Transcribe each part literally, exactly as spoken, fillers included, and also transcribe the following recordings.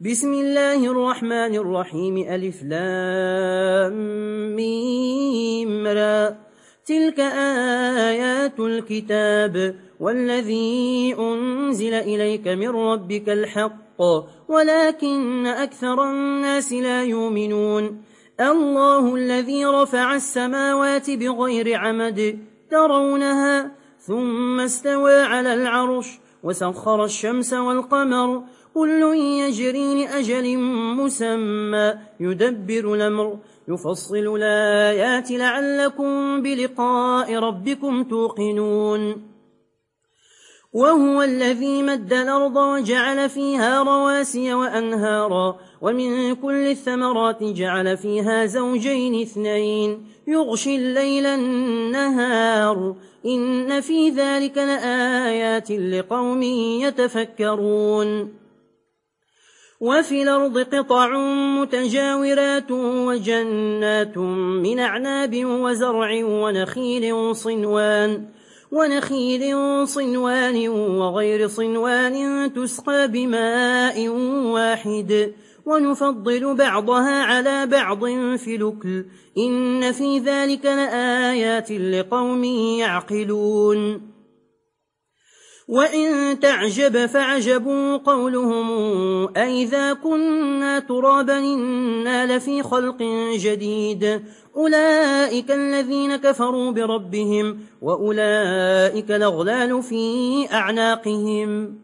بسم الله الرحمن الرحيم ألف لام ميم را تلك آيات الكتاب والذي أنزل إليك من ربك الحق ولكن أكثر الناس لا يؤمنون الله الذي رفع السماوات بغير عمد ترونها ثم استوى على العرش وسخر الشمس والقمر كل يجري لأجل مسمى يدبر الأمر يفصل الآيات لعلكم بلقاء ربكم توقنون وهو الذي مد الأرض وجعل فيها رواسي وأنهارا ومن كل الثمرات جعل فيها زوجين اثنين يغشي الليل النهار إن في ذلك لآيات لقوم يتفكرون وفي الأرض قطع متجاورات وجنات من أعناب وزرع ونخيل صنوان ونخيل صنوان وغير صنوان تسقى بماء واحد ونفضل بعضها على بعض في الأكل إن في ذلك لآيات لقوم يعقلون وإن تعجب فعجب قولهم أئذا كنا ترابا إنا لفي خلق جديد أولئك الذين كفروا بربهم وأولئك الأغلال في أعناقهم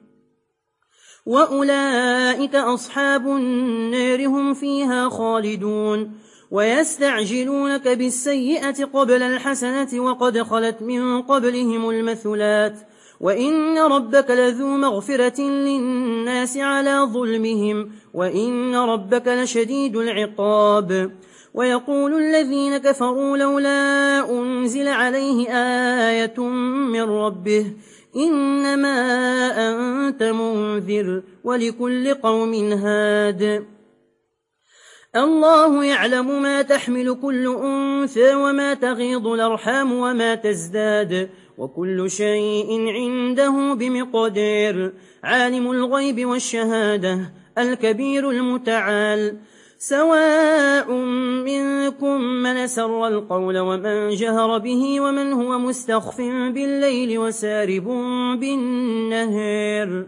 وأولئك أصحاب النار هم فيها خالدون ويستعجلونك بالسيئة قبل الحسنة وقد خلت من قبلهم المثلات وإن ربك لذو مغفرة للناس على ظلمهم وإن ربك لشديد العقاب ويقول الذين كفروا لولا أنزل عليه آية من ربه إنما أنت منذر ولكل قوم هاد الله يعلم ما تحمل كل أنثى وما تغيض الأرحام وما تزداد وكل شيء عنده بمقدار عالم الغيب والشهادة الكبير المتعال سواء منكم من سر القول ومن جهر به ومن هو مستخف بالليل وسارب بالنهار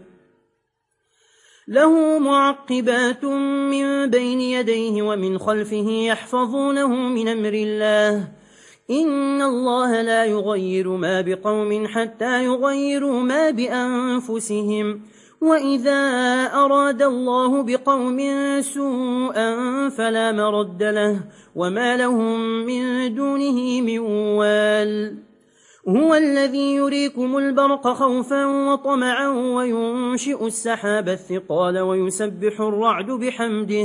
له معقبات من بين يديه ومن خلفه يحفظونه من أمر الله إن الله لا يغير ما بقوم حتى يغيروا ما بأنفسهم وإذا أراد الله بقوم سوءا فلا مرد له وما لهم من دونه من وال هو الذي يريكم البرق خوفا وطمعا وينشئ السحاب الثقال ويسبح الرعد بحمده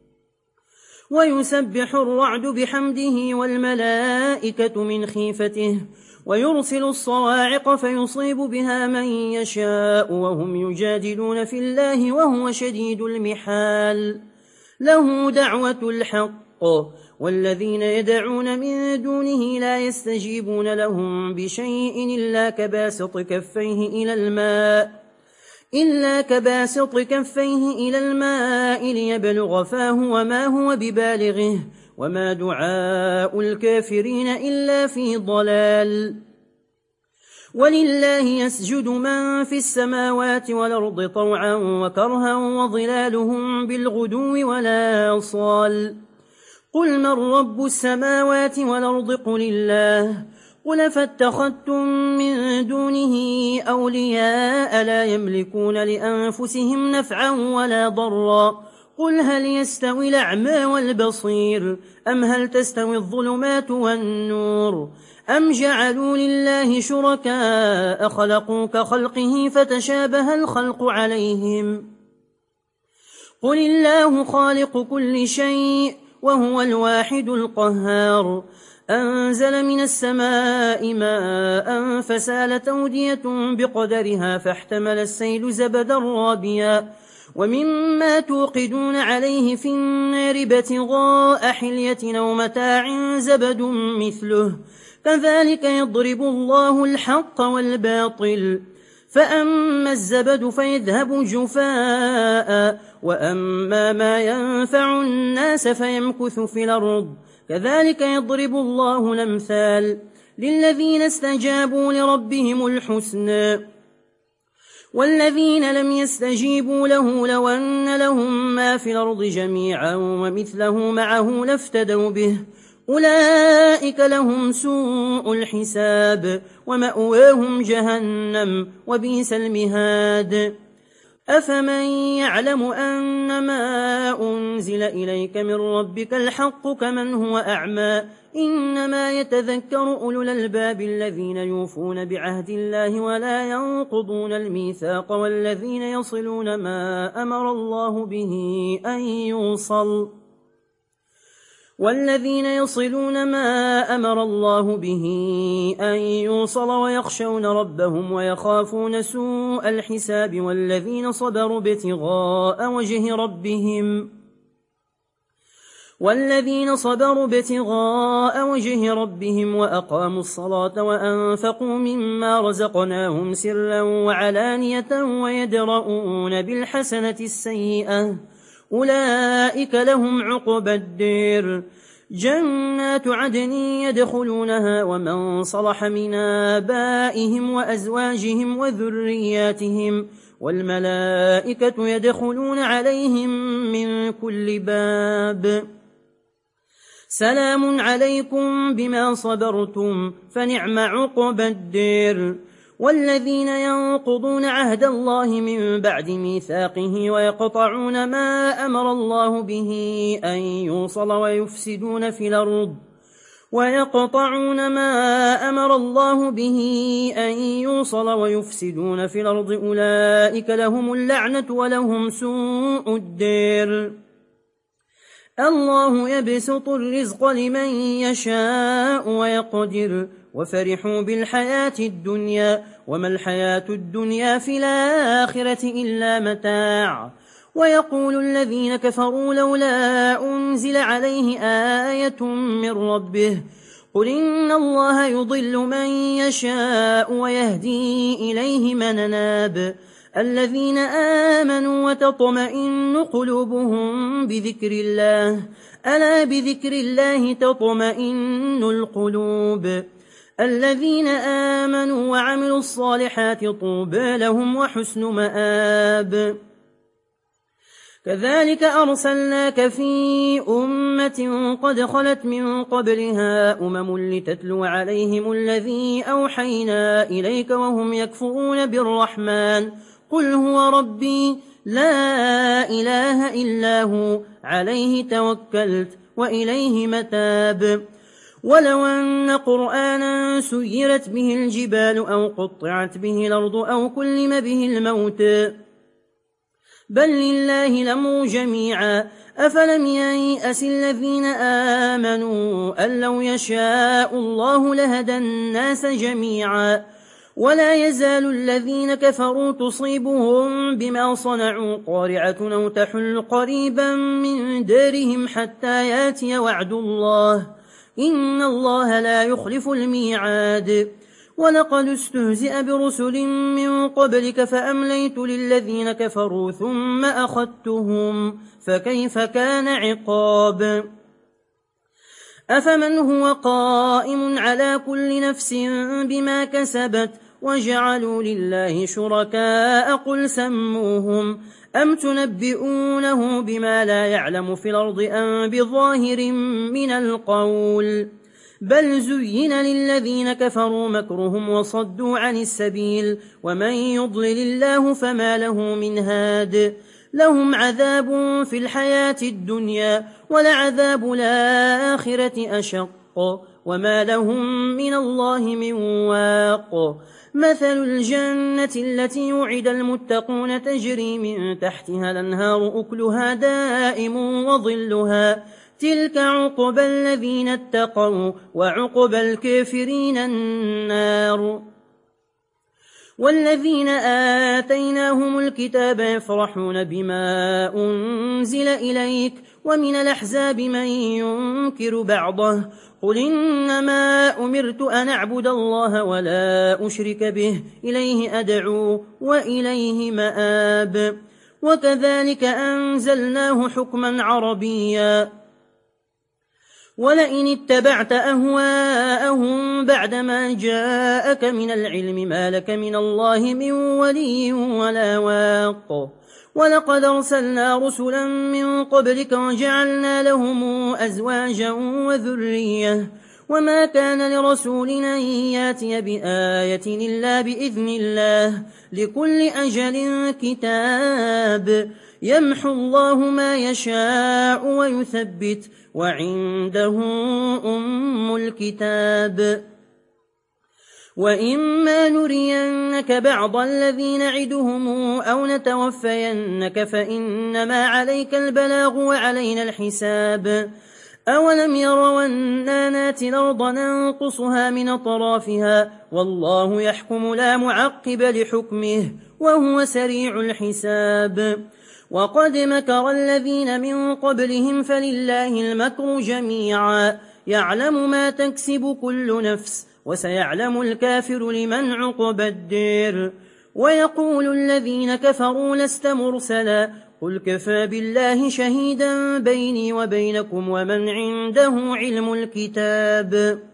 ويسبح الرعد بحمده والملائكة من خيفته ويرسل الصواعق فيصيب بها من يشاء وهم يجادلون في الله وهو شديد المحال له دعوة الحق والذين يدعون من دونه لا يستجيبون لهم بشيء إلا كباسط كفيه إلى الماء إلا كباسط كفيه إلى الماء ليبلغ فاه وما هو ببالغه وما دعاء الكافرين إلا في ضلال ولله يسجد من في السماوات والأرض طوعا وكرها وظلالهم بالغدو ولا صال قل من رب السماوات والأرض قل الله قل فاتخذتم من دونه أولياء لا يملكون لأنفسهم نفعا ولا ضرا قل هل يستوي الأعمى والبصير أم هل تستوي الظلمات والنور أم جعلوا لله شركاء خلقوا كخلقه فتشابه الخلق عليهم قل الله خالق كل شيء وهو الواحد القهار أنزل من السماء ماء فسالت أودية بقدرها فاحتمل السيل زبدا رابيا ومما توقدون عليه في النار ابتغاء حلية أو متاع زبد مثله كذلك يضرب الله الحق والباطل فأما الزبد فيذهب جفاء وأما ما ينفع الناس فيمكث في الأرض كذلك يضرب الله الأمثال للذين استجابوا لربهم الحسنى والذين لم يستجيبوا له لو أن لهم ما في الأرض جميعا ومثله معه لافتدوا به أولئك لهم سوء الحساب ومأواهم جهنم وبئس المهاد أفمن يعلم أنما أنزل إليك من ربك الحق كمن هو أعمى إنما يتذكر أولو الألباب الذين يوفون بعهد الله ولا ينقضون الميثاق والذين يصلون ما أمر الله به أن يوصل والذين يصلون ما أمر الله به أن يوصل ويخشون ربهم ويخافون سوء الحساب والذين صبروا ابتغاء وجه ربهم والذين صبروا ابتغاء وجه ربهم وأقاموا الصلاة وأنفقوا مما رزقناهم سرا وعلانية ويدرؤون بالحسنة السيئة أولئك لهم عقبى الدير جنات عدن يدخلونها ومن صلح من آبائهم وأزواجهم وذرياتهم والملائكة يدخلون عليهم من كل باب سلام عليكم بما صبرتم فنعم عقبى الدير والذين ينقضون عهد الله من بعد ميثاقه ويقطعون ما أمر الله به أن يوصل ويفسدون في الأرض ويقطعون ما أمر الله به أن يوصل ويفسدون في الأرض أولئك لهم اللعنة ولهم سوء الدير الله يبسط الرزق لمن يشاء ويقدر وفرحوا بالحياة الدنيا وما الحياة الدنيا في الآخرة إلا متاع ويقول الذين كفروا لولا أنزل عليه آية من ربه قل إن الله يضل من يشاء ويهدي إليه من ناب الذين آمنوا وتطمئن قلوبهم بذكر الله ألا بذكر الله تطمئن القلوب الذين آمنوا وعملوا الصالحات طوبى لهم وحسن مآب كذلك أرسلناك في أمة قد خلت من قبلها أمم لتتلو عليهم الذي أوحينا إليك وهم يكفرون بالرحمن قل هو ربي لا إله إلا هو عليه توكلت وإليه متاب ولو أن قرآنا سيرت به الجبال أو قطعت به الأرض أو كلم به الموت بل لله الأمر جميعا أفلم ييأس الذين آمنوا أن لو يشاء الله لهدى الناس جميعا ولا يزال الذين كفروا تصيبهم بما صنعوا قارعة أو تحل قريبا من دارهم حتى ياتي وعد الله إن الله لا يخلف الميعاد ولقد استهزئ برسل من قبلك فأمليت للذين كفروا ثم أخذتهم فكيف كان عقاب أفمن هو قائم على كل نفس بما كسبت وجعلوا لله شركاء قل سموهم أم تنبئونه بما لا يعلم في الأرض أم بظاهر من القول بل زين للذين كفروا مكرهم وصدوا عن السبيل ومن يضلل الله فما له من هاد لهم عذاب في الحياة الدنيا ولعذاب الآخرة أشق وما لهم من الله من واق مثل الجنة التي وعد المتقون تجري من تحتها الأنهار أكلها دائم وظلها تلك عقبى الذين اتقوا وعقبى الكافرين النار والذين آتيناهم الكتاب يفرحون بما أنزل إليك ومن الأحزاب من ينكر بعضه قل إنما أمرت أن أعبد الله ولا أشرك به إليه أدعو وإليه مآب وكذلك أنزلناه حكما عربيا. ولئن اتبعت أهواءهم بعدما جاءك من العلم ما لك من الله من ولي ولا واق. ولقد أرسلنا رسلا من قبلك وجعلنا لهم أزواجا وذرية وما كان لرسول أن ياتي بآية إلا بإذن الله لكل أجل كتاب يمحو الله ما يشاء ويثبت وعنده أم الكتاب. وإما نرينك بعض الذين نعدهم أو نتوفينك فإنما عليك البلاغ وعلينا الحساب. أولم يروا أنا ناتي الأرض ننقصها من أطرافها والله يحكم لا معقب لحكمه وهو سريع الحساب. وقد مكر الذين من قبلهم فلله المكر جميعا يعلم ما تكسب كل نفس وسيعلم الكافر لمن عقب الدير. ويقول الذين كفروا لست مرسلا قل كفى بالله شهيدا بيني وبينكم ومن عنده علم الكتاب.